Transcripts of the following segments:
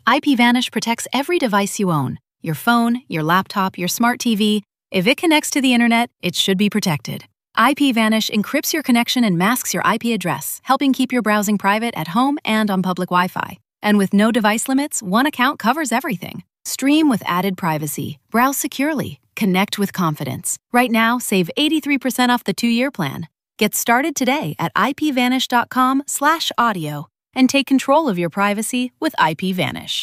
IPVanish protects every device you own. Your phone, your laptop, your smart TV. If it connects to the internet, it should be protected. IPVanish encrypts your connection and masks your IP address, helping keep your browsing private at home and on public Wi-Fi. And with no device limits, one account covers everything. Stream with added privacy. Browse securely. Connect with confidence. Right now, save 83% off the 2-year plan. Get started today at ipvanish.com/audio and take control of your privacy with IPVanish.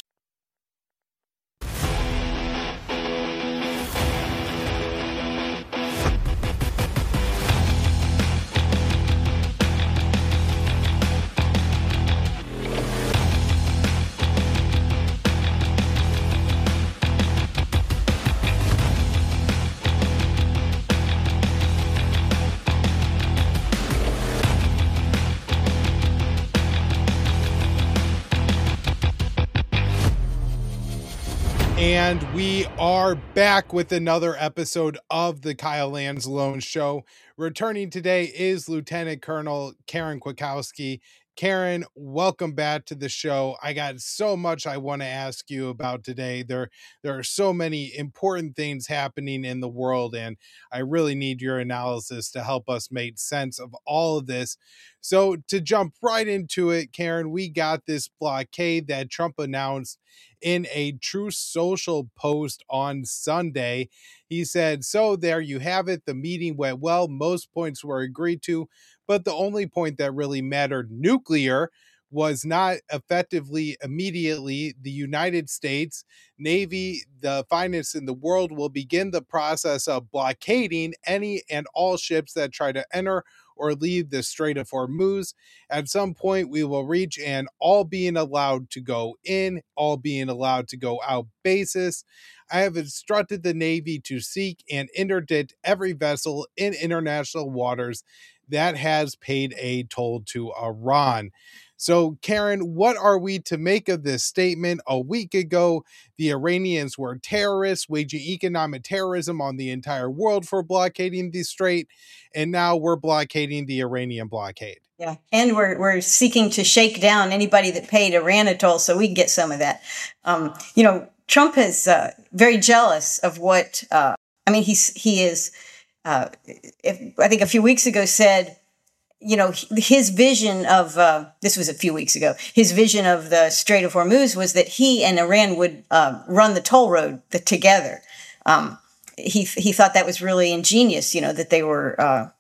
And we are back with another episode of the Kyle Lanzalone Show. Returning today is Lieutenant Colonel Karen Kwiatkowski. Karen, welcome back to the show. I got so much I want to ask you about today. There are so many important things happening in the world, and I really need your analysis to help us make sense of all of this. So to jump right into it, Karen, we got this blockade that Trump announced in a Truth Social post on Sunday. He said, so there you have it. The meeting went well. Most points were agreed to, but the only point that really mattered, nuclear, was not effectively immediately. The United States Navy, the finest in the world, will begin the process of blockading any and all ships that try to enter or leave the Strait of Hormuz. At some point, we will reach an all being allowed to go in, all being allowed to go out basis. I have instructed the Navy to seek and interdict every vessel in international waters that has paid a toll to Iran. So, Karen, what are we to make of this statement? A week ago, the Iranians were terrorists, waging economic terrorism on the entire world for blockading the strait, and now we're blockading the Iranian blockade. Yeah, and we're seeking to shake down anybody that paid Iran a toll so we can get some of that. Trump is very jealous of what, he is, I think a few weeks ago said, his vision of, this was a few weeks ago, his vision of the Strait of Hormuz was that he and Iran would run the toll road together. He thought that was really ingenious, that they were,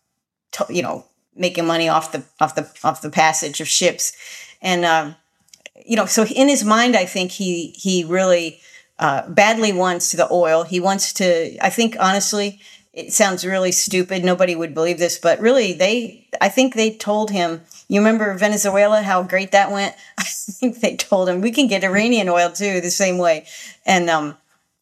making money off the passage of ships. And, so in his mind, I think he really badly wants the oil. He wants to, I think, honestly, it sounds really stupid. Nobody would believe this, but really, I think they told him, you remember Venezuela, how great that went? I think they told him, we can get Iranian oil too, the same way. And,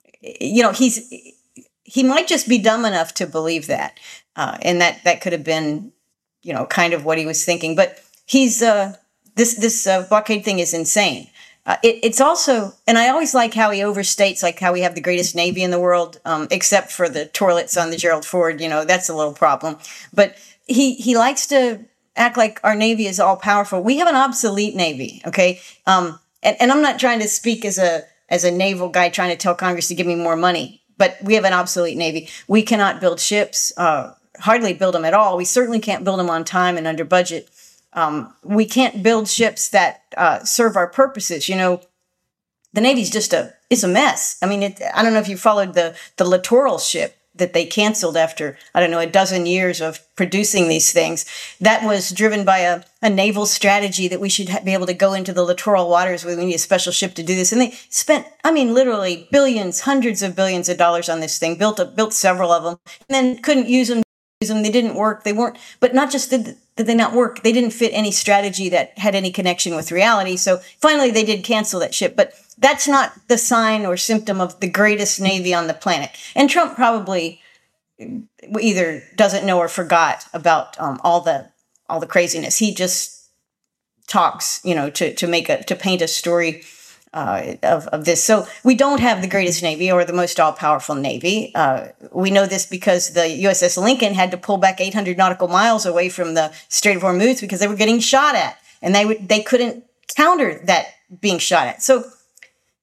he might just be dumb enough to believe that. And that could have been, kind of what he was thinking. But he's, this blockade thing is insane. It's also, and I always like how he overstates, like how we have the greatest Navy in the world, except for the toilets on the Gerald Ford, that's a little problem. But he likes to act like our Navy is all powerful. We have an obsolete Navy, okay? And I'm not trying to speak as a naval guy trying to tell Congress to give me more money, but we have an obsolete Navy. We cannot build ships, hardly build them at all. We certainly can't build them on time and under budget. We can't build ships that serve our purposes. The Navy's just it's a mess. I don't know if you followed the littoral ship that they canceled after, a dozen years of producing these things. That was driven by a naval strategy that we should be able to go into the littoral waters where we need a special ship to do this. And they spent, literally billions, hundreds of billions of dollars on this thing, built several of them, and then couldn't use them. They didn't work. They weren't, but not just did they not work, they didn't fit any strategy that had any connection with reality. So finally they did cancel that ship, but that's not the sign or symptom of the greatest Navy on the planet. And Trump probably either doesn't know or forgot about all the craziness. He just talks, to paint a story of this. So we don't have the greatest Navy or the most all-powerful Navy. We know this because the USS Lincoln had to pull back 800 nautical miles away from the Strait of Hormuz because they were getting shot at, and they couldn't counter that being shot at. So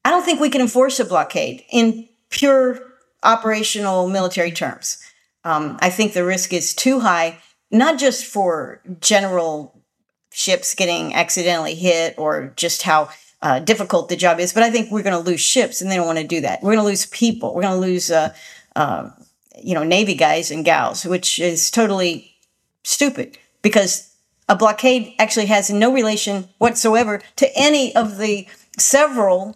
I don't think we can enforce a blockade in pure operational military terms. I think the risk is too high, not just for general ships getting accidentally hit or just how difficult the job is, but I think we're going to lose ships, and they don't want to do that. We're going to lose people. We're going to lose, Navy guys and gals, which is totally stupid because a blockade actually has no relation whatsoever to any of the several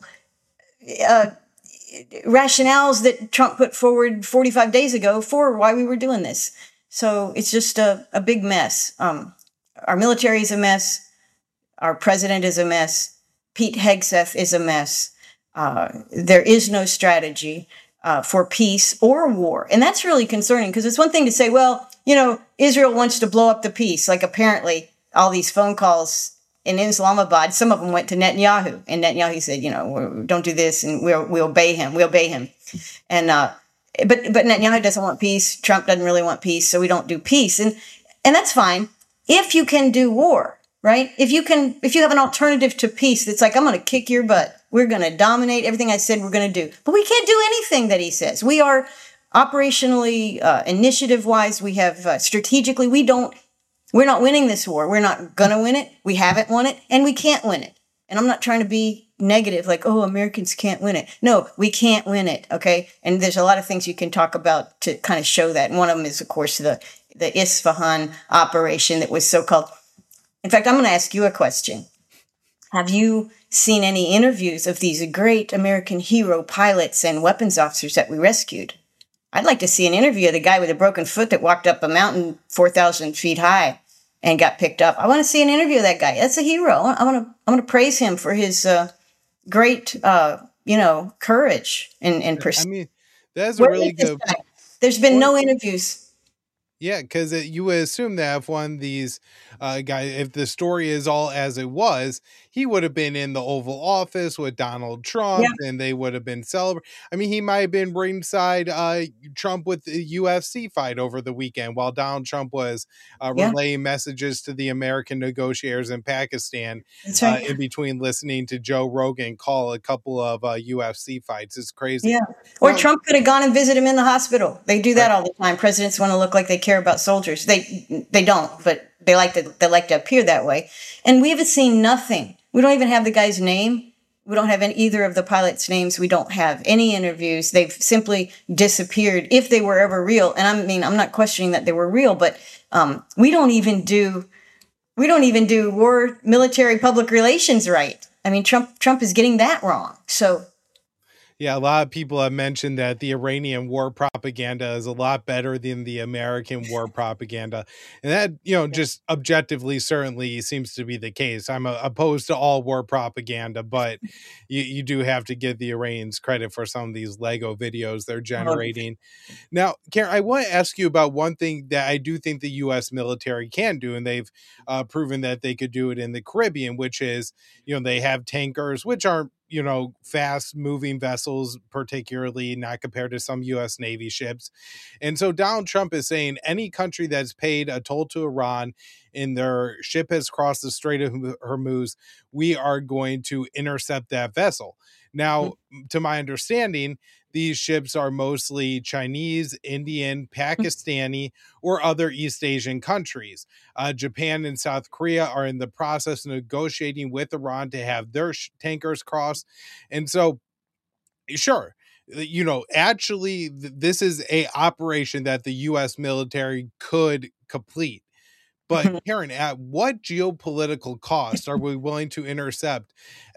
rationales that Trump put forward 45 days ago for why we were doing this. So it's just a big mess. Our military is a mess. Our president is a mess. Pete Hegseth is a mess. There is no strategy for peace or war. And that's really concerning because it's one thing to say, well, Israel wants to blow up the peace. Like apparently all these phone calls in Islamabad, some of them went to Netanyahu, and Netanyahu said, don't do this, and we obey him. We obey him. And but Netanyahu doesn't want peace. Trump doesn't really want peace, so we don't do peace. And that's fine if you can do war, right? If you have an alternative to peace that's like, I'm going to kick your butt. We're going to dominate everything I said we're going to do. But we can't do anything that he says. We are operationally, initiative-wise, we have strategically, we're not winning this war. We're not going to win it. We haven't won it, and we can't win it. And I'm not trying to be negative, like, oh, Americans can't win it. No, we can't win it, okay? And there's a lot of things you can talk about to kind of show that. And one of them is, of course, the Isfahan operation that was so-called. In fact, I'm going to ask you a question. Have you seen any interviews of these great American hero pilots and weapons officers that we rescued? I'd like to see an interview of the guy with a broken foot that walked up a mountain 4,000 feet high and got picked up. I want to see an interview of that guy. That's a hero. I want to praise him for his great, courage and pursuit. I mean, that's a really good. There's been no interviews. Yeah, because you would assume that if one of these guys, if the story is all as it was, he would have been in the Oval Office with Donald Trump, and they would have been celebrating. I mean, he might have been ringside Trump with the UFC fight over the weekend while Donald Trump was relaying messages to the American negotiators in Pakistan. That's right. In between listening to Joe Rogan call a couple of UFC fights. It's crazy. Yeah. Or Trump could have gone and visited him in the hospital. They do that all the time. Presidents want to look like they care about soldiers. They don't, but they like to appear that way. And we haven't seen nothing. We don't even have the guy's name. We don't have either of the pilots' names. We don't have any interviews. They've simply disappeared if they were ever real. And I'm not questioning that they were real, but we don't even do war military public relations right. I mean, Trump is getting that wrong. So. Yeah, a lot of people have mentioned that the Iranian war propaganda is a lot better than the American war propaganda. And that, just objectively, certainly seems to be the case. I'm opposed to all war propaganda, but you do have to give the Iranians credit for some of these Lego videos they're generating. Now, Karen, I want to ask you about one thing that I do think the U.S. military can do, and they've proven that they could do it in the Caribbean, which is, they have tankers, which aren't, fast moving vessels, particularly not compared to some U.S. Navy ships. And so Donald Trump is saying any country that's paid a toll to Iran and their ship has crossed the Strait of Hormuz, we are going to intercept that vessel. Now, to my understanding, these ships are mostly Chinese, Indian, Pakistani, or other East Asian countries. Japan and South Korea are in the process of negotiating with Iran to have their tankers cross. And so, sure, actually, this is a operation that the U.S. military could complete. But Karen, at what geopolitical cost are we willing to intercept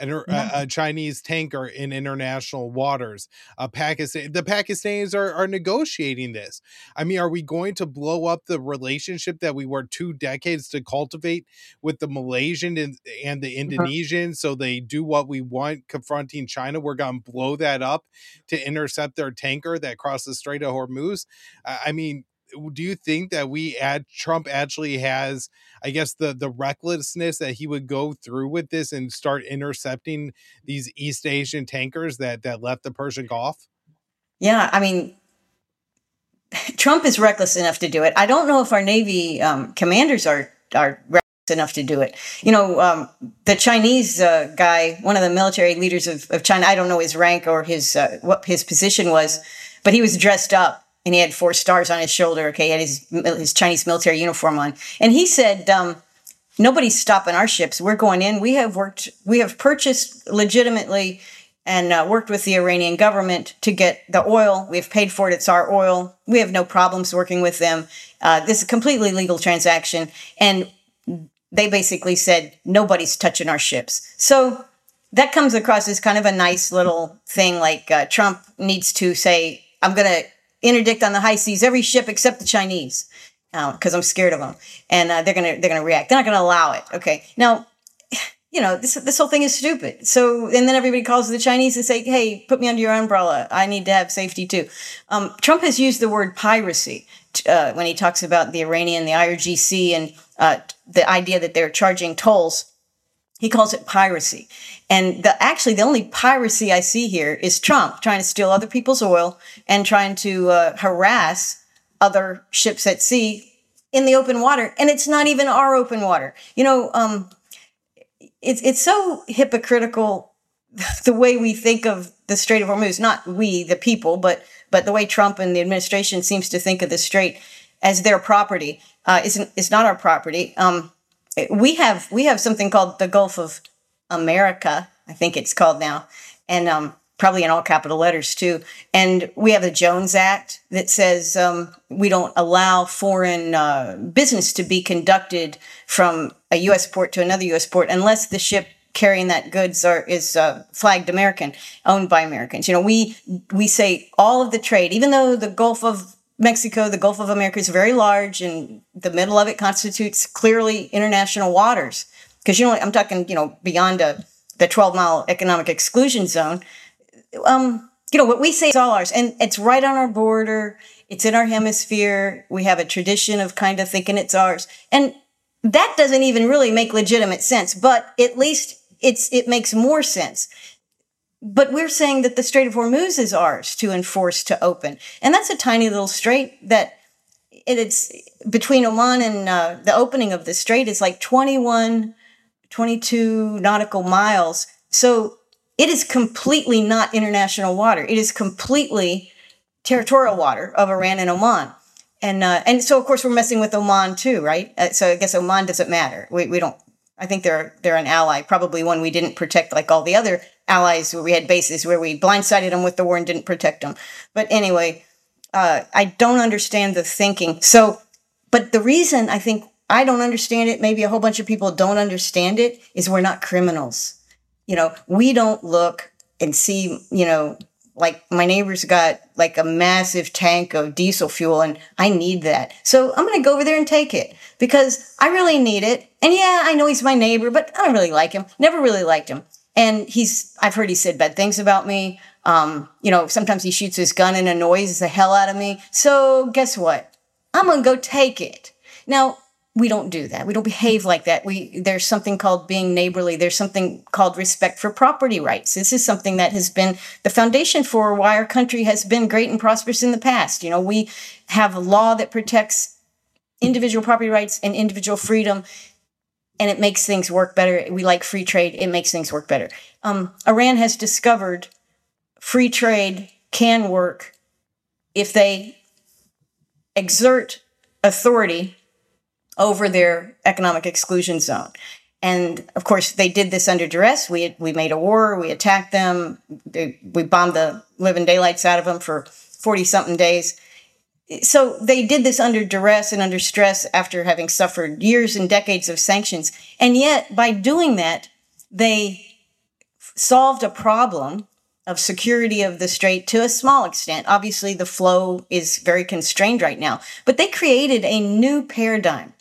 a Chinese tanker in international waters? The Pakistanis are negotiating this. I mean, are we going to blow up the relationship that we worked 2 decades to cultivate with the Malaysian and the Indonesians so they do what we want confronting China? We're going to blow that up to intercept their tanker that crossed the Strait of Hormuz? I mean, do you think that Trump actually has, I guess, the recklessness that he would go through with this and start intercepting these East Asian tankers that left the Persian Gulf? Yeah, I mean, Trump is reckless enough to do it. I don't know if our Navy commanders are reckless enough to do it. The Chinese guy, one of the military leaders of China, I don't know his rank or his what his position was, but he was dressed up and he had 4 stars on his shoulder. Okay, he had his Chinese military uniform on, and he said, "Nobody's stopping our ships. We're going in. We have purchased legitimately." And worked with the Iranian government to get the oil. We've paid for it. It's our oil. We have no problems working with them. This is a completely legal transaction. And they basically said, nobody's touching our ships. So that comes across as kind of a nice little thing, like Trump needs to say, I'm going to interdict on the high seas every ship except the Chinese, because I'm scared of them. And they're going to react. They're not going to allow it. Okay. Now, this whole thing is stupid. So, and then everybody calls the Chinese and say, hey, put me under your umbrella. I need to have safety too. Trump has used the word piracy when he talks about the Iranian, the IRGC, and the idea that they're charging tolls. He calls it piracy. And the only piracy I see here is Trump trying to steal other people's oil and trying to harass other ships at sea in the open water. And it's not even our open water. It's so hypocritical, the way we think of the Strait of Hormuz. Not we, the people, but the way Trump and the administration seems to think of the Strait as their property. It's not our property. We have something called the Gulf of America, I think it's called now, and probably in all capital letters too. And we have the Jones Act that says we don't allow foreign business to be conducted from a U.S. port to another U.S. port unless the ship carrying that goods is flagged American, owned by Americans. We say all of the trade, even though the Gulf of Mexico, the Gulf of America is very large, and the middle of it constitutes clearly international waters. Because I'm talking beyond the 12-mile economic exclusion zone. What we say is all ours, and it's right on our border. It's in our hemisphere. We have a tradition of kind of thinking it's ours, and that doesn't even really make legitimate sense. But at least it makes more sense. But we're saying that the Strait of Hormuz is ours to enforce, to open, and that's a tiny little strait that it's between Oman and the opening of the strait is like 22 nautical miles. So it is completely not international water. It is completely territorial water of Iran and Oman. And so, of course, we're messing with Oman too, right? So I guess Oman doesn't matter. We don't. I think they're an ally, probably one we didn't protect like all the other allies where we had bases where we blindsided them with the war and didn't protect them. But anyway, I don't understand the thinking. So, but the reason I think I don't understand it, maybe a whole bunch of people don't understand it, is we're not criminals. We don't look and see, like my neighbor's got like a massive tank of diesel fuel and I need that. So I'm going to go over there and take it because I really need it. And yeah, I know he's my neighbor, but I don't really like him. Never really liked him. And I've heard he said bad things about me. Sometimes he shoots his gun and annoys the hell out of me. So guess what? I'm going to go take it. Now, we don't do that. We don't behave like that. There's something called being neighborly. There's something called respect for property rights. This is something that has been the foundation for why our country has been great and prosperous in the past. We have a law that protects individual property rights and individual freedom, and it makes things work better. We like free trade. It makes things work better. Iran has discovered free trade can work if they exert authority over their economic exclusion zone. And of course, they did this under duress. We made a war. We attacked them. We bombed the living daylights out of them for 40-something days. So they did this under duress and under stress after having suffered years and decades of sanctions. And yet, by doing that, they solved a problem of security of the strait to a small extent. Obviously, the flow is very constrained right now. But they created a new paradigm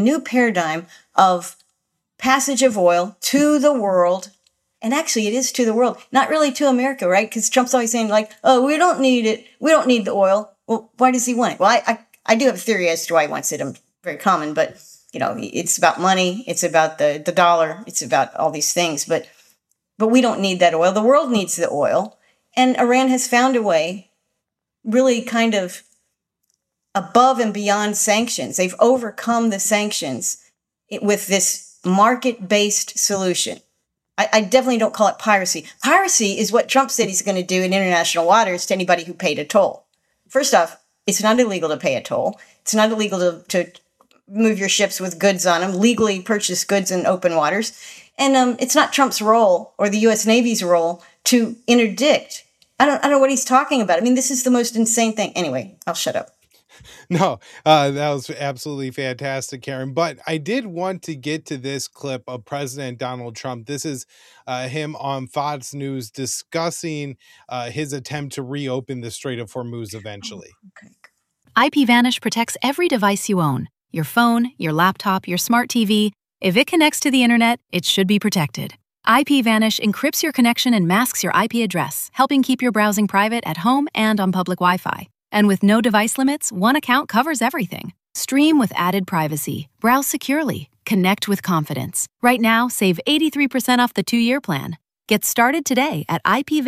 of passage of oil to the world. And actually, it is to the world, not really to America, right? Because Trump's always saying like, oh, we don't need it. We don't need the oil. Well, why does he want it? Well, I do have a theory as to why he wants it. I'm very common, but it's about money. It's about the dollar. It's about all these things. But we don't need that oil. The world needs the oil. And Iran has found a way, really kind of above and beyond sanctions. They've overcome the sanctions with this market-based solution. I definitely don't call it piracy. Piracy is what Trump said he's going to do in international waters to anybody who paid a toll. First off, it's not illegal to pay a toll. It's not illegal to move your ships with goods on them, legally purchase goods in open waters. And it's not Trump's role or the U.S. Navy's role to interdict. I don't know what he's talking about. I mean, this is the most insane thing. Anyway, I'll shut up. No, that was absolutely fantastic, Karen. But I did want to get to this clip of President Donald Trump. This is him on Fox News discussing his attempt to reopen the Strait of Hormuz eventually. Okay. IPVanish protects every device you own. Your phone, your laptop, your smart TV. If it connects to the internet, it should be protected. IPVanish encrypts your connection and masks your IP address, helping keep your browsing private at home and on public Wi-Fi. And with no device limits, one account covers everything. Stream with added privacy. Browse securely. Connect with confidence. Right now, save 83% off the 2-year plan. Get started today at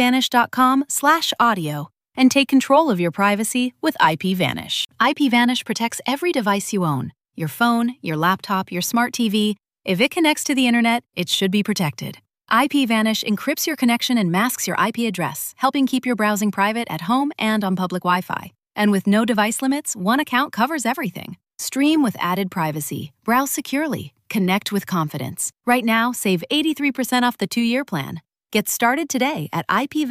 ipvanish.com/audio and take control of your privacy with IPVanish. IPVanish protects every device you own. Your phone, your laptop, your smart TV. If it connects to the internet, it should be protected. IPVanish encrypts your connection and masks your IP address, helping keep your browsing private at home and on public Wi-Fi. And with no device limits, one account covers everything. Stream with added privacy. Browse securely. Connect with confidence. Right now, save 83% off the 2-year plan. Get started today at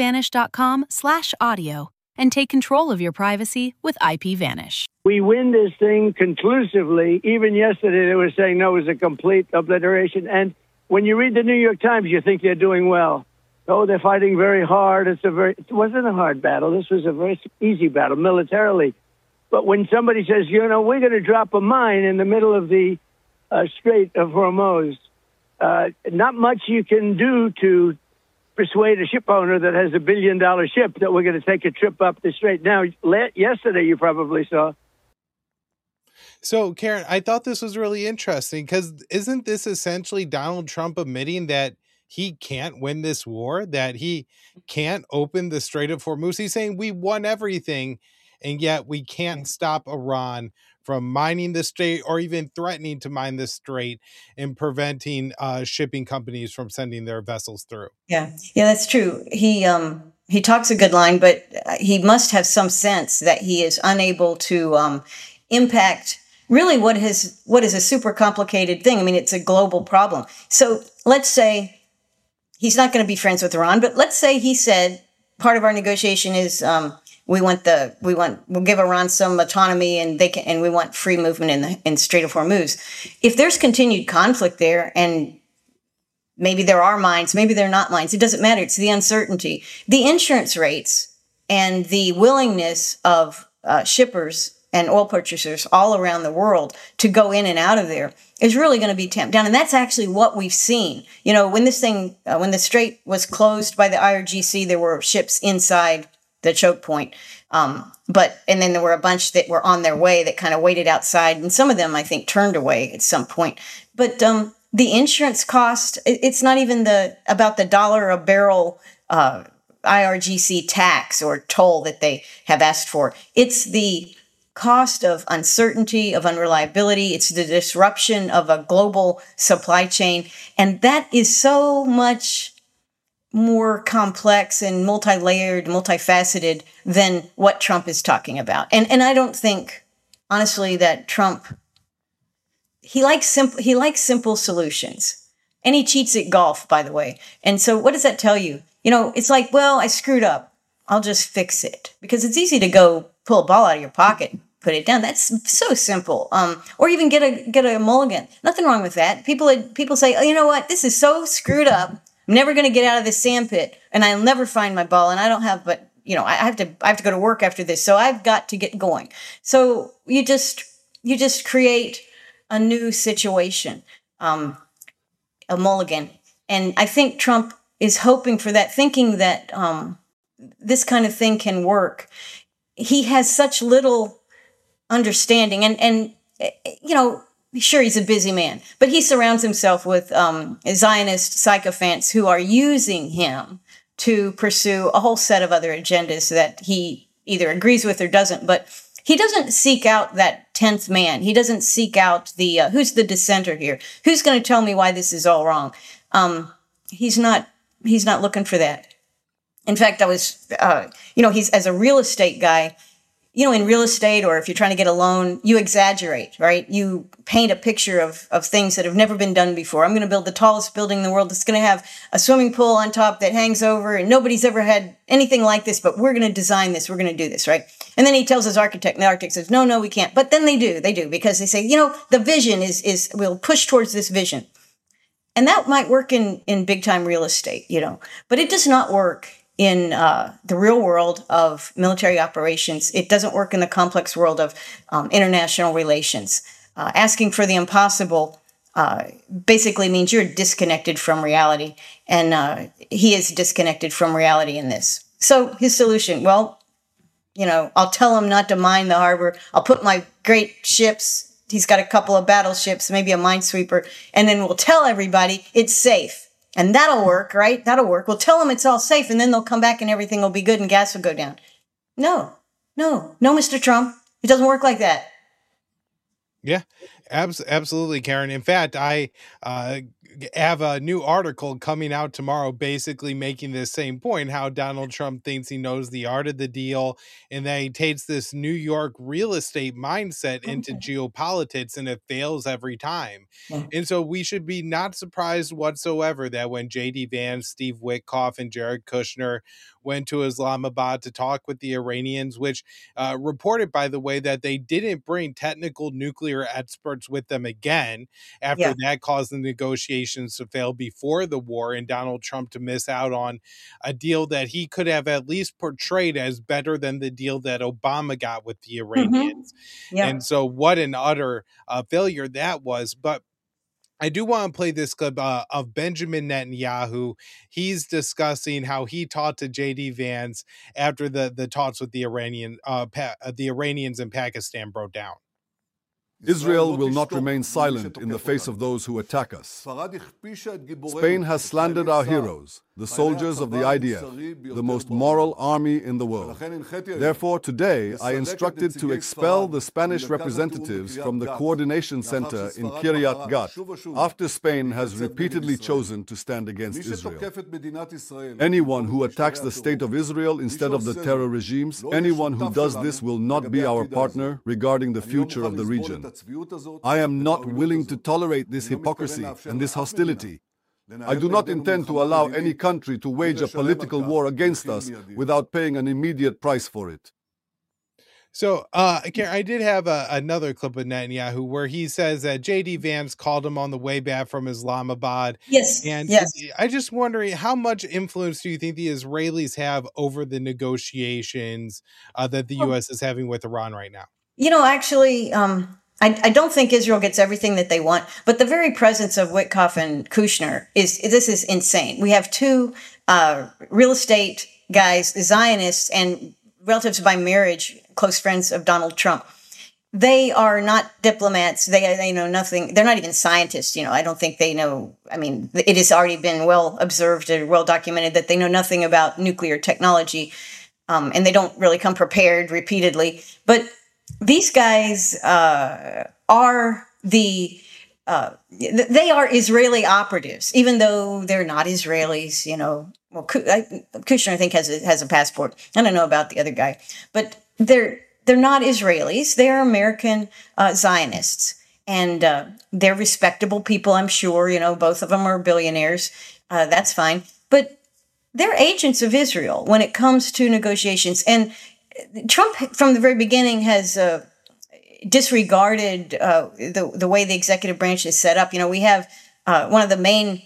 ipvanish.com/audio and take control of your privacy with IPVanish. We win this thing conclusively. Even yesterday, they were saying no, it was a complete obliteration. And when you read the New York Times, you think they're doing well. Oh, they're fighting very hard. It wasn't a hard battle. This was a very easy battle militarily. But when somebody says, we're going to drop a mine in the middle of the Strait of Hormuz, not much you can do to persuade a ship owner that has $1 billion ship that we're going to take a trip up the strait. Now, yesterday you probably saw. So, Karen, I thought this was really interesting because isn't this essentially Donald Trump admitting that he can't win this war, that he can't open the Strait of Hormuz? He's saying we won everything, and yet we can't stop Iran from mining the strait or even threatening to mine the strait and preventing shipping companies from sending their vessels through. Yeah, that's true. He talks a good line, but he must have some sense that he is unable to impact really what is a super complicated thing. I mean, it's a global problem. So let's say he's not going to be friends with Iran, but let's say he said part of our negotiation is we'll give Iran some autonomy and we want free movement in Strait of Hormuz. If there's continued conflict there, and maybe there are mines, maybe they're not mines, it doesn't matter. It's the uncertainty, the insurance rates, and the willingness of shippers and oil purchasers all around the world to go in and out of there is really going to be tamped down. And that's actually what we've seen. When when the strait was closed by the IRGC, there were ships inside the choke point. And then there were a bunch that were on their way that kind of waited outside. And some of them, I think, turned away at some point. But the insurance cost, it's not even about the $1 a barrel IRGC tax or toll that they have asked for. It's the cost of uncertainty, of unreliability. It's the disruption of a global supply chain. And that is so much more complex and multi-layered, multifaceted than what Trump is talking about. And I don't think, honestly, that Trump, he likes simple solutions. And he cheats at golf, by the way. And so what does that tell you? It's like, well, I screwed up. I'll just fix it. Because it's easy to go pull a ball out of your pocket, put it down. That's so simple. Or even get a mulligan. Nothing wrong with that. People say, oh, you know what? This is so screwed up. I'm never going to get out of this sand pit, and I'll never find my ball. And I don't have, but I have to go to work after this, so I've got to get going. So you just create a new situation, a mulligan, and I think Trump is hoping for that, thinking that this kind of thing can work. He has such little understanding, and sure, he's a busy man, but he surrounds himself with Zionist sycophants who are using him to pursue a whole set of other agendas that he either agrees with or doesn't. But He doesn't seek out that 10th man. He doesn't seek out the, who's the dissenter here? Who's going to tell me why this is all wrong? He's not looking for that. In fact, I was, he's, as a real estate guy, in real estate, or if you're trying to get a loan, you exaggerate, right? You paint a picture of things that have never been done before. I'm going to build the tallest building in the world. It's going to have a swimming pool on top that hangs over, and nobody's ever had anything like this, but we're going to design this. We're going to do this, right? And then he tells his architect, and the architect says, no, we can't. But then they do, because they say, the vision is we'll push towards this vision. And that might work in big time real estate, but it does not work in the real world of military operations. It doesn't work in the complex world of international relations. Asking for the impossible basically means you're disconnected from reality, and he is disconnected from reality in this. So his solution, well, I'll tell him not to mine the harbor. I'll put my great ships. He's got a couple of battleships, maybe a minesweeper, and then we'll tell everybody it's safe. And that'll work, right? That'll work. We'll tell them it's all safe, and then they'll come back and everything will be good and gas will go down. No, Mr. Trump. It doesn't work like that. Yeah, absolutely, Karen. In fact, I have a new article coming out tomorrow basically making this same point, how Donald Trump thinks he knows the art of the deal, and that he takes this New York real estate mindset into geopolitics, and it fails every time. And so we should be not surprised whatsoever that when J.D. Vance, Steve Witkoff, and Jared Kushner went to Islamabad to talk with the Iranians, which reported, by the way, that they didn't bring technical nuclear experts with them again after that caused the negotiations to fail before the war, and Donald Trump to miss out on a deal that he could have at least portrayed as better than the deal that Obama got with the Iranians. And so what an utter failure that was. But I do want to play this clip of Benjamin Netanyahu. He's discussing how he talked to J.D. Vance after the talks with the Iranians and Pakistan broke down. Israel will not remain silent in the face of those who attack us. Spain has slandered our heroes, the soldiers of the IDF, the most moral army in the world. Therefore, today, I instructed to expel the Spanish representatives from the coordination center in Kiryat Gat, after Spain has repeatedly chosen to stand against Israel. Anyone who attacks the state of Israel instead of the terror regimes, anyone who does this will not be our partner regarding the future of the region. I am not willing to tolerate this hypocrisy and this hostility. I do not intend to allow any country to wage a political war against us without paying an immediate price for it. So, Karen, I did have another clip of Netanyahu where he says that J.D. Vance called him on the way back from Islamabad. And I just wondering, how much influence do you think the Israelis have over the negotiations that the U.S. is having with Iran right now? Actually, I don't think Israel gets everything that they want, but the very presence of Witkoff and Kushner is insane. We have two real estate guys, Zionists, and relatives by marriage, close friends of Donald Trump. They are not diplomats. They know nothing. They're not even scientists. I don't think they know. I mean, it has already been well observed and well documented that they know nothing about nuclear technology, and they don't really come prepared repeatedly. But these guys are they are Israeli operatives, even though they're not Israelis. Well, Kushner, I think, has a passport. I don't know about the other guy, but they're not Israelis. They're American Zionists, and they're respectable people, I'm sure. Both of them are billionaires. That's fine, but they're agents of Israel when it comes to negotiations. And Trump, from the very beginning, has disregarded the way the executive branch is set up. We have one of the main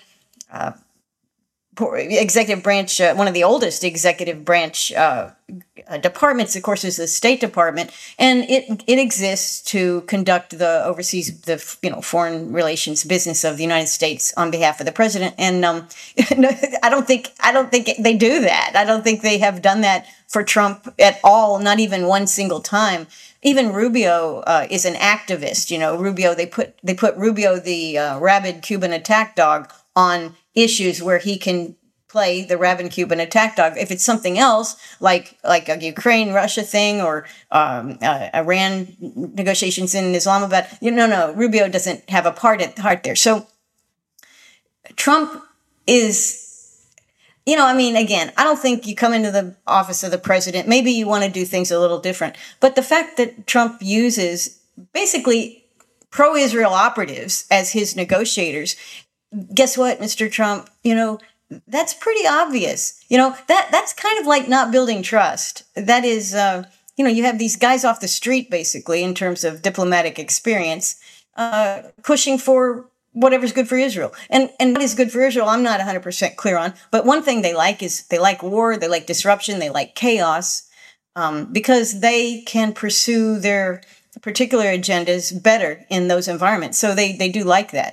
executive branch, one of the oldest executive branch departments, of course, is the State Department, and it exists to conduct the overseas, foreign relations business of the United States on behalf of the president. And I don't think they do that. I don't think they have done that for Trump at all, not even one single time. Even Rubio is an activist. Rubio, they put Rubio, the rabid Cuban attack dog, on issues where he can play the rabid Cuban attack dog. If it's something else, like a Ukraine-Russia thing or Iran negotiations in Islamabad, no, Rubio doesn't have a part there. So Trump is, again, I don't think you come into the office of the president, maybe you want to do things a little different. But the fact that Trump uses basically pro-Israel operatives as his negotiators, guess what, Mr. Trump, that's pretty obvious. That's kind of like not building trust. That is, you have these guys off the street, basically, in terms of diplomatic experience, pushing for whatever's good for Israel. And what is good for Israel, I'm not 100% clear on. But one thing they like is they like war, they like disruption, they like chaos, because they can pursue their particular agendas better in those environments. So they do like that.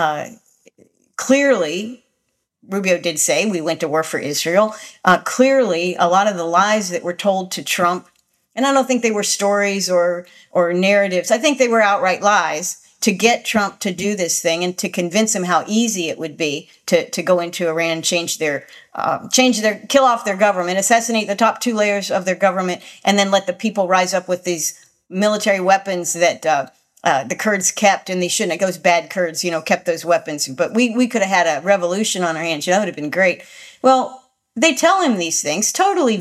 Clearly, Rubio did say we went to war for Israel. Clearly, a lot of the lies that were told to Trump, and I don't think they were stories or narratives. I think they were outright lies to get Trump to do this thing and to convince him how easy it would be to go into Iran, kill off their government, assassinate the top 2 layers of their government, and then let the people rise up with these military weapons that the Kurds kept, and they shouldn't. Those bad Kurds, kept those weapons. But we could have had a revolution on our hands. That would have been great. Well, they tell him these things, totally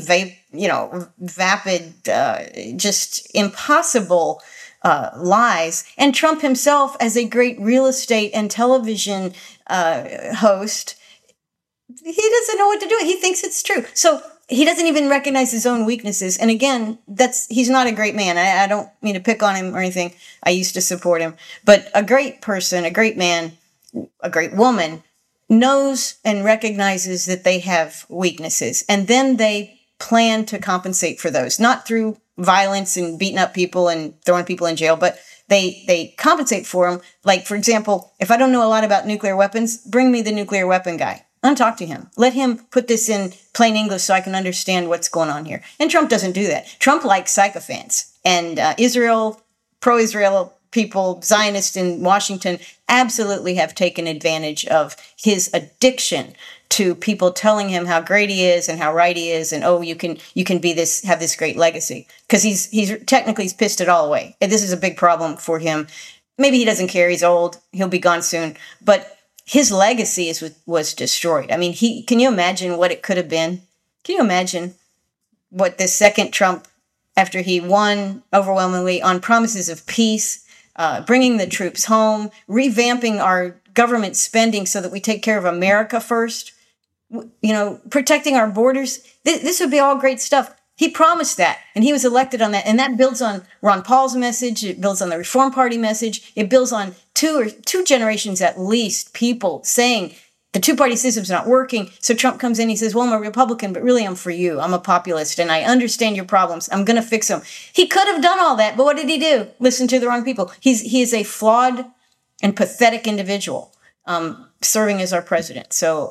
vapid, just impossible lies. And Trump himself, as a great real estate and television host, he doesn't know what to do. He thinks it's true. So he doesn't even recognize his own weaknesses. And again, he's not a great man. I don't mean to pick on him or anything. I used to support him. But a great person, a great man, a great woman knows and recognizes that they have weaknesses. And then they plan to compensate for those, not through violence and beating up people and throwing people in jail, but they compensate for them. Like, for example, if I don't know a lot about nuclear weapons, bring me the nuclear weapon guy. Talk to him. Let him put this in plain English so I can understand what's going on here. And Trump doesn't do that. Trump likes sycophants. And pro-Israel people, Zionists in Washington, absolutely have taken advantage of his addiction to people telling him how great he is and how right he is, and you can be this, have this great legacy. Because he's pissed it all away. And this is a big problem for him. Maybe he doesn't care. He's old. He'll be gone soon. But his legacy was destroyed. I mean, can you imagine what it could have been? Can you imagine what the second Trump, after he won overwhelmingly on promises of peace, bringing the troops home, revamping our government spending so that we take care of America first, protecting our borders. This would be all great stuff. He promised that, and he was elected on that. And that builds on Ron Paul's message. It builds on the Reform Party message. It builds on two generations at least, people saying the two-party system's not working. So Trump comes in, he says, well, I'm a Republican, but really I'm for you. I'm a populist, and I understand your problems. I'm going to fix them. He could have done all that, but what did he do? Listen to the wrong people. He is a flawed and pathetic individual serving as our president. So,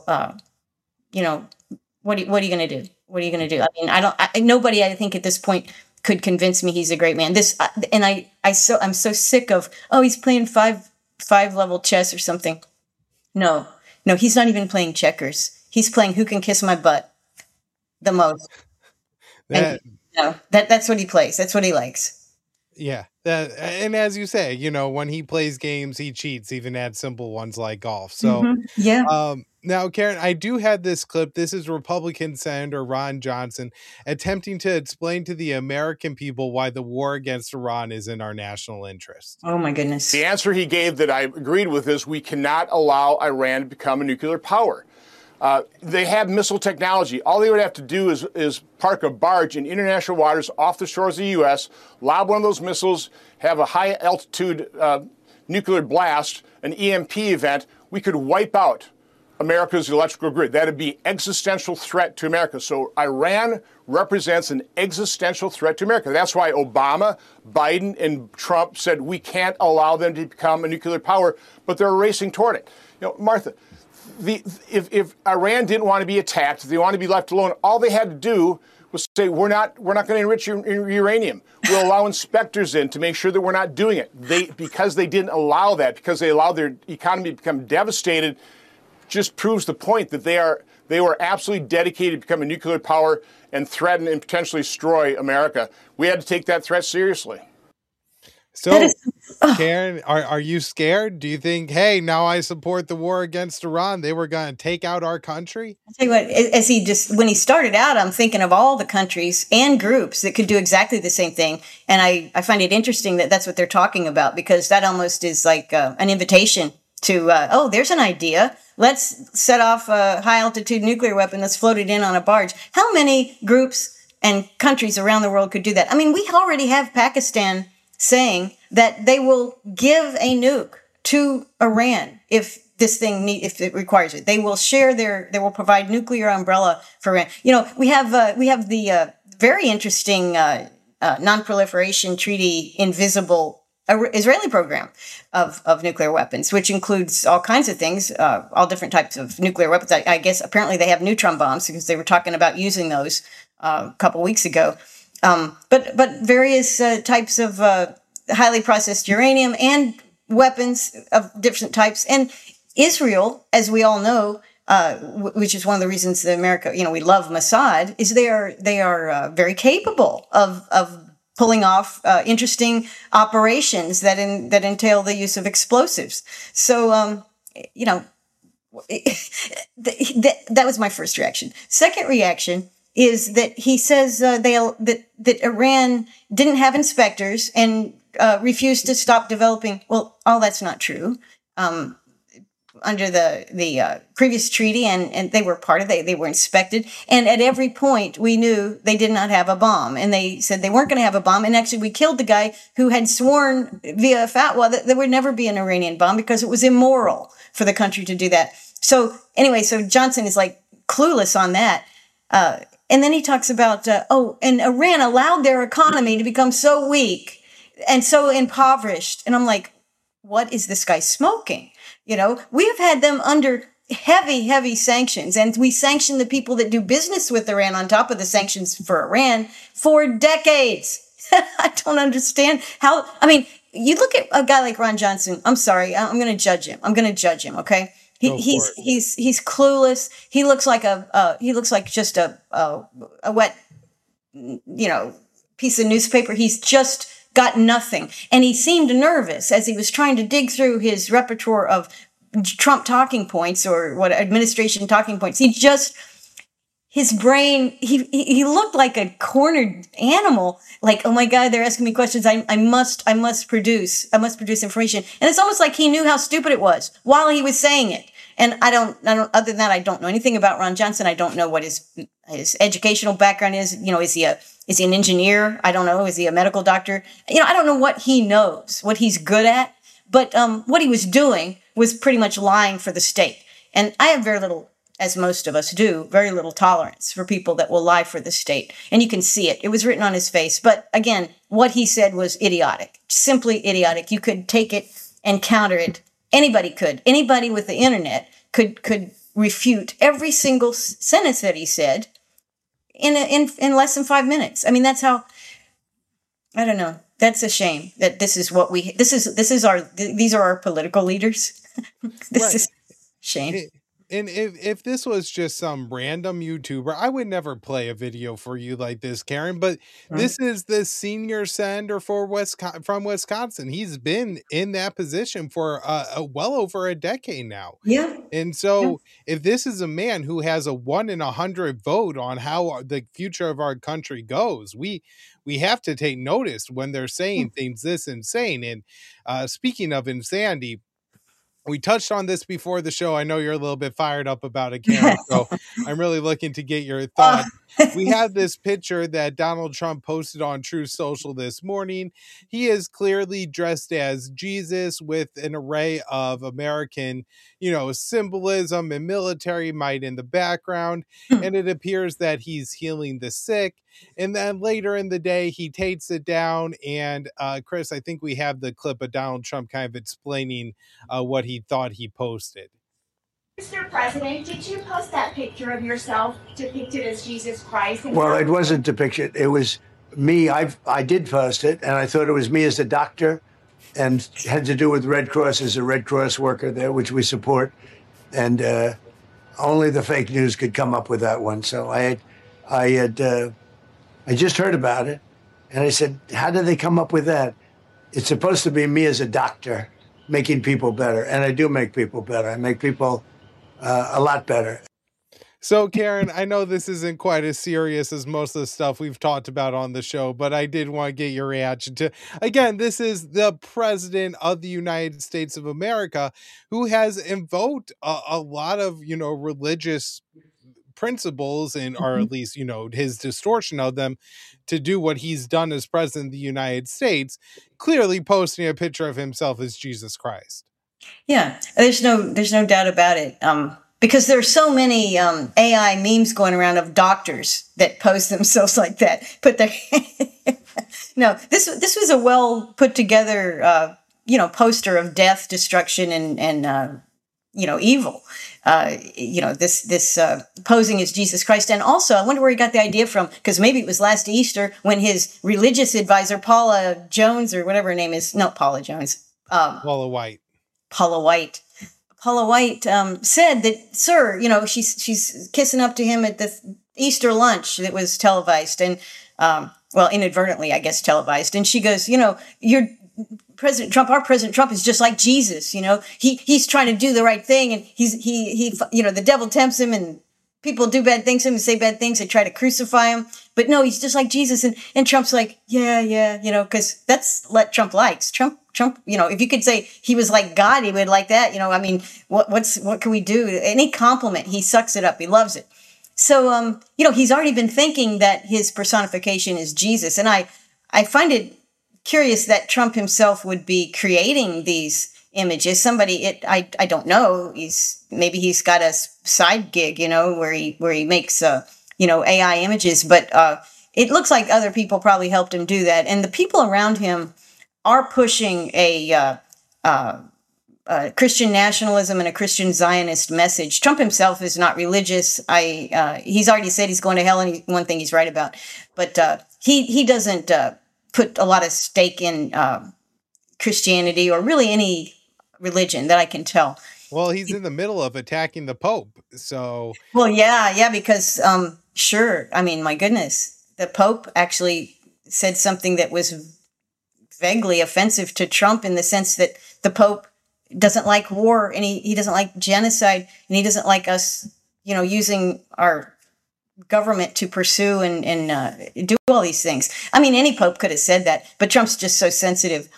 what are you going to do? What are you going to do? I mean, nobody, I think, at this point could convince me he's a great man. I'm so sick of, he's playing five level chess or something. No, he's not even playing checkers. He's playing who can kiss my butt the most. That's what he plays. That's what he likes. Yeah. And as you say, when he plays games, he cheats, even at simple ones like golf. So, yeah. Now, Karen, I do have this clip. This is Republican Senator Ron Johnson attempting to explain to the American people why the war against Iran is in our national interest. Oh, my goodness. The answer he gave that I agreed with is we cannot allow Iran to become a nuclear power. They have missile technology. All they would have to do is park a barge in international waters off the shores of the U.S., lob one of those missiles, have a high-altitude nuclear blast, an EMP event. We could wipe out America's electrical grid. That would be existential threat to America. So Iran represents an existential threat to America. That's why Obama, Biden, and Trump said we can't allow them to become a nuclear power, but they're racing toward it. Martha, if Iran didn't want to be attacked, if they wanted to be left alone, all they had to do was say, we're not going to enrich uranium. We'll allow inspectors in to make sure that we're not doing it. Because they didn't allow that, because they allowed their economy to become devastated, just proves the point that They were absolutely dedicated to become a nuclear power and threaten and potentially destroy America. We had to take that threat seriously. So, Karen, are you scared? Do you think, hey, now I support the war against Iran, they were going to take out our country? I'll tell you what, when he started out, I'm thinking of all the countries and groups that could do exactly the same thing. And I find it interesting that that's what they're talking about, because that almost is like an invitation to, there's an idea. Let's set off a high-altitude nuclear weapon. Let's float it in on a barge. How many groups and countries around the world could do that? I mean, we already have Pakistan saying that they will give a nuke to Iran if if it requires it. They will they will provide nuclear umbrella for Iran. You know, we have the very interesting non-proliferation treaty invisible Israeli program of nuclear weapons, which includes all kinds of things, all different types of nuclear weapons. I guess apparently they have neutron bombs, because they were talking about using those a couple weeks ago. But various types of highly processed uranium and weapons of different types. And Israel, as we all know, which is one of the reasons that America, we love Mossad, is they are very capable of pulling off interesting operations that entail the use of explosives. So, that was my first reaction. Second reaction is that he says that Iran didn't have inspectors and refused to stop developing. Well, all that's not true. Under the previous treaty, and they were part of it, they were inspected. And at every point, we knew they did not have a bomb. And they said they weren't going to have a bomb. And actually, we killed the guy who had sworn via fatwa that there would never be an Iranian bomb, because it was immoral for the country to do that. So anyway, so Johnson is like clueless on that. And then he talks about, and Iran allowed their economy to become so weak and so impoverished. And I'm like, what is this guy smoking? We have had them under heavy, heavy sanctions, and we sanction the people that do business with Iran on top of the sanctions for Iran for decades. I don't understand how, you look at a guy like Ron Johnson. I'm sorry. I'm going to judge him. Okay. He's clueless. He looks like just a wet, piece of newspaper. He's just got nothing. And he seemed nervous as he was trying to dig through his repertoire of Trump talking points, or what administration talking points. His brain, he looked like a cornered animal. Like, oh my God, they're asking me questions. I must produce information. And it's almost like he knew how stupid it was while he was saying it. And I don't, other than that, I don't know anything about Ron Johnson. I don't know what his educational background is. Is he an engineer? I don't know. Is he a medical doctor? I don't know what he knows, what he's good at. But what he was doing was pretty much lying for the state. And I have very little, as most of us do, very little tolerance for people that will lie for the state. And you can see it. It was written on his face. But again, what he said was idiotic, simply idiotic. You could take it and counter it. Anybody could. Anybody with the internet could refute every single sentence that he said in less than 5 minutes. That's how, I don't know. That's a shame that these are our political leaders. This is a shame. And if this was just some random YouTuber, I would never play a video for you like this, Karen. But this is the senior senator from Wisconsin. He's been in that position for well over a decade now. Yeah. And so if this is a man who has a 1 in 100 vote on how the future of our country goes, we have to take notice when they're saying things this insane. And speaking of insanity, we touched on this before the show. I know you're a little bit fired up about it, Karen, so I'm really looking to get your thoughts. We have this picture that Donald Trump posted on Truth Social this morning. He is clearly dressed as Jesus with an array of American, symbolism and military might in the background. And it appears that he's healing the sick. And then later in the day, he takes it down. And Chris, I think we have the clip of Donald Trump kind of explaining what he thought he posted. Mr. President, did you post that picture of yourself depicted as Jesus Christ? Well, it wasn't depicted. It was me. I did post it, and I thought it was me as a doctor, and had to do with Red Cross as a Red Cross worker there, which we support. And Only the fake news could come up with that one. So I just heard about it, and I said, how did they come up with that? It's supposed to be me as a doctor making people better, and I do make people better. I make people a lot better. So, Karen, I know this isn't quite as serious as most of the stuff we've talked about on the show, but I did want to get your reaction to, again, this is the president of the United States of America who has invoked a lot of, religious principles and, or at least, his distortion of them to do what he's done as president of the United States, clearly posting a picture of himself as Jesus Christ. Yeah, there's no doubt about it. Because there are so many AI memes going around of doctors that pose themselves like that. No, this was a well put together, poster of death, destruction, and evil. This posing as Jesus Christ. And also, I wonder where he got the idea from, because maybe it was last Easter when his religious advisor, Paula Jones, or whatever her name is, not Paula Jones. Paula White. Paula White said that, sir, she's kissing up to him at the Easter lunch that was televised and, inadvertently, I guess, televised. And she goes, you're President Trump, our President Trump is just like Jesus. He's trying to do the right thing, and the devil tempts him, and people do bad things to him and say bad things. They try to crucify him, but no, he's just like Jesus. And Trump's like, yeah, because that's what Trump likes. Trump, if you could say he was like God, he would like that. What can we do? Any compliment, he sucks it up. He loves it. So, he's already been thinking that his personification is Jesus. And I find it curious that Trump himself would be creating these images. I don't know. Maybe he's got a side gig, where he makes, AI images, but, it looks like other people probably helped him do that. And the people around him are pushing a Christian nationalism and a Christian Zionist message. Trump himself is not religious. He's already said he's going to hell, and one thing he's right about. But he doesn't put a lot of stake in Christianity or really any religion that I can tell. Well, he's in the middle of attacking the Pope, so... Well, yeah, because, sure, I mean, my goodness, the Pope actually said something that was vaguely offensive to Trump in the sense that the Pope doesn't like war, and he doesn't like genocide, and he doesn't like us, using our government to pursue and do all these things. I mean, any Pope could have said that, but Trump's just so sensitive,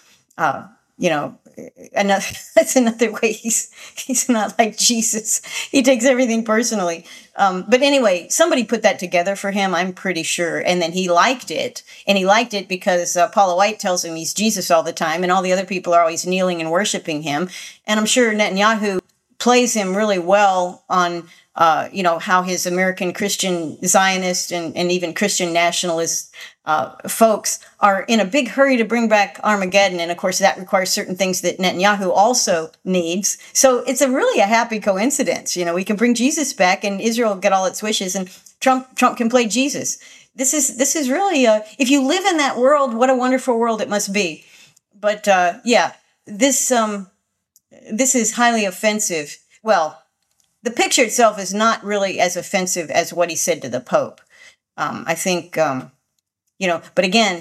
that's another way he's not like Jesus. He takes everything personally. But anyway, somebody put that together for him, I'm pretty sure. And then he liked it. And he liked it because Paula White tells him he's Jesus all the time, and all the other people are always kneeling and worshiping him. And I'm sure Netanyahu plays him really well on, how his American Christian Zionist and even Christian nationalist folks are in a big hurry to bring back Armageddon. And of course, that requires certain things that Netanyahu also needs. So it's really a happy coincidence. We can bring Jesus back and Israel get all its wishes, and Trump can play Jesus. This is really, if you live in that world, what a wonderful world it must be. But this is highly offensive. Well, the picture itself is not really as offensive as what he said to the Pope. I think, but again,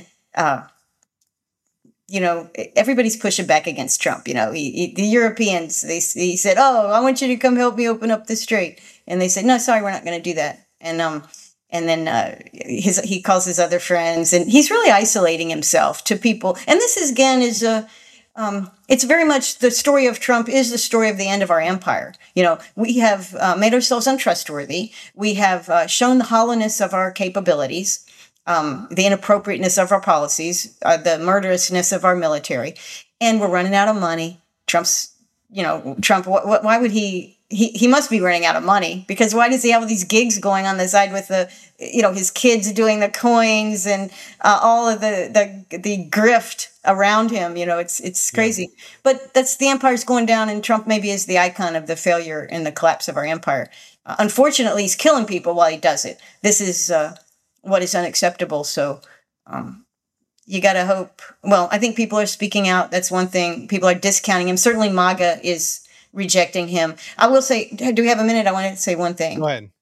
everybody's pushing back against Trump. The Europeans, he said, "Oh, I want you to come help me open up the strait," and they said, "No, sorry, we're not going to do that." And then he calls his other friends, and he's really isolating himself to people. And this is it's very much the story of Trump is the story of the end of our empire. We have made ourselves untrustworthy. We have shown the hollowness of our capabilities, the inappropriateness of our policies, the murderousness of our military, and we're running out of money. Trump, why would he must be running out of money, because why does he have all these gigs going on the side with his kids doing the coins and all of the grift around him? It's crazy. Yeah. But that's the empire's going down, and Trump maybe is the icon of the failure and the collapse of our empire. Unfortunately, he's killing people while he does it. This is what is unacceptable. So you got to hope. Well, I think people are speaking out. That's one thing. People are discounting him. Certainly MAGA is rejecting him. I will say, do we have a minute? I want to say one thing. Go ahead.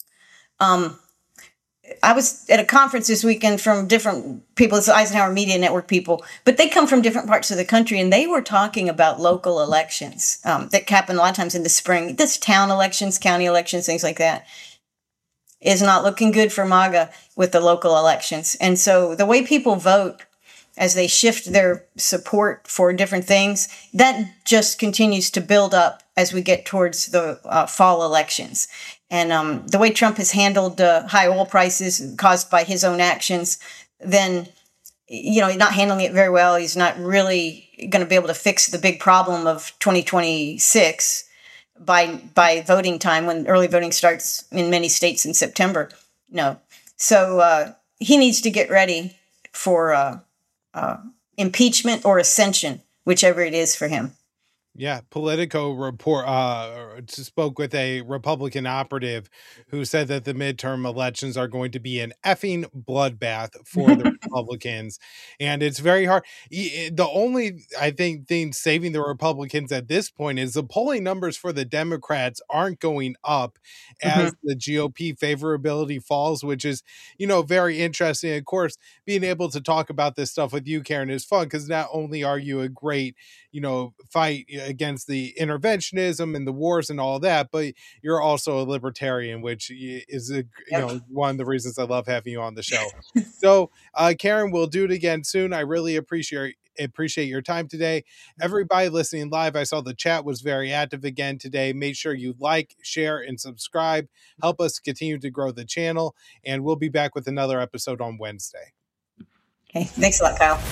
I was at a conference this weekend from different people. It's Eisenhower Media Network people, but they come from different parts of the country, and they were talking about local elections that happen a lot of times in the spring. This town elections, county elections, things like that, is not looking good for MAGA with the local elections. And so the way people vote as they shift their support for different things, that just continues to build up as we get towards the fall elections. And the way Trump has handled high oil prices caused by his own actions, then, he's not handling it very well. He's not really going to be able to fix the big problem of 2026 by voting time, when early voting starts in many states in September. No. So he needs to get ready for impeachment or ascension, whichever it is for him. Yeah, Politico spoke with a Republican operative who said that the midterm elections are going to be an effing bloodbath for the Republicans. And it's very hard. The only, I think, thing saving the Republicans at this point is the polling numbers for the Democrats aren't going up as the GOP favorability falls, which is, very interesting. Of course, being able to talk about this stuff with you, Karen, is fun because not only are you a great, fight against the interventionism and the wars and all that, but you're also a libertarian, which is one of the reasons I love having you on the show. So Karen, we'll do it again soon. I really appreciate your time today. Everybody listening live, I saw the chat was very active again today. Make sure you like, share, and subscribe. Help us continue to grow the channel, and we'll be back with another episode on Wednesday. Okay, thanks a lot, Kyle.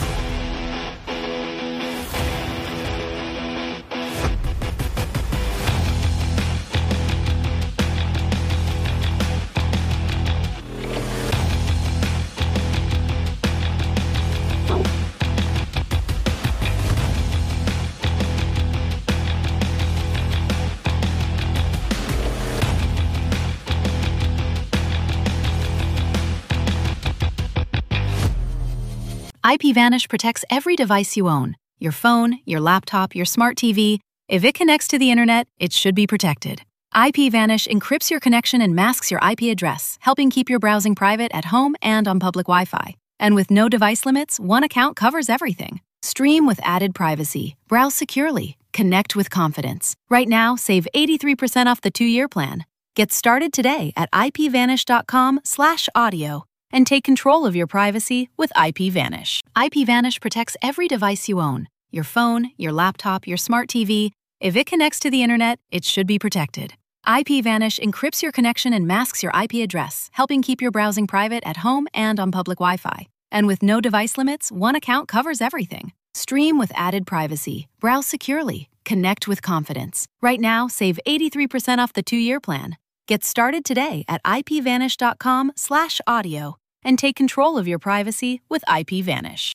IPVanish protects every device you own. Your phone, your laptop, your smart TV. If it connects to the internet, it should be protected. IPVanish encrypts your connection and masks your IP address, helping keep your browsing private at home and on public Wi-Fi. And with no device limits, one account covers everything. Stream with added privacy. Browse securely. Connect with confidence. Right now, save 83% off the 2-year plan. Get started today at ipvanish.com/audio. and take control of your privacy with IPVanish. IPVanish protects every device you own. Your phone, your laptop, your smart TV. If it connects to the internet, it should be protected. IPVanish encrypts your connection and masks your IP address, helping keep your browsing private at home and on public Wi-Fi. And with no device limits, one account covers everything. Stream with added privacy. Browse securely. Connect with confidence. Right now, save 83% off the 2-year plan. Get started today at ipvanish.com/audio and take control of your privacy with IPVanish.